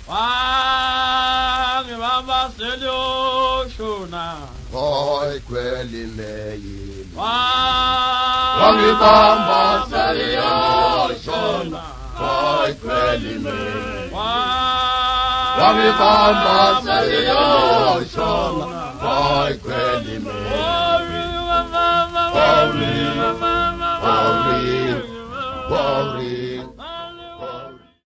Wangi baba selyo shona. Boy kweli meyi. Wangi baba selyo shona. Boy kweli meyi. Wangi baba selyo shona. Boy kweli meyi. Worry.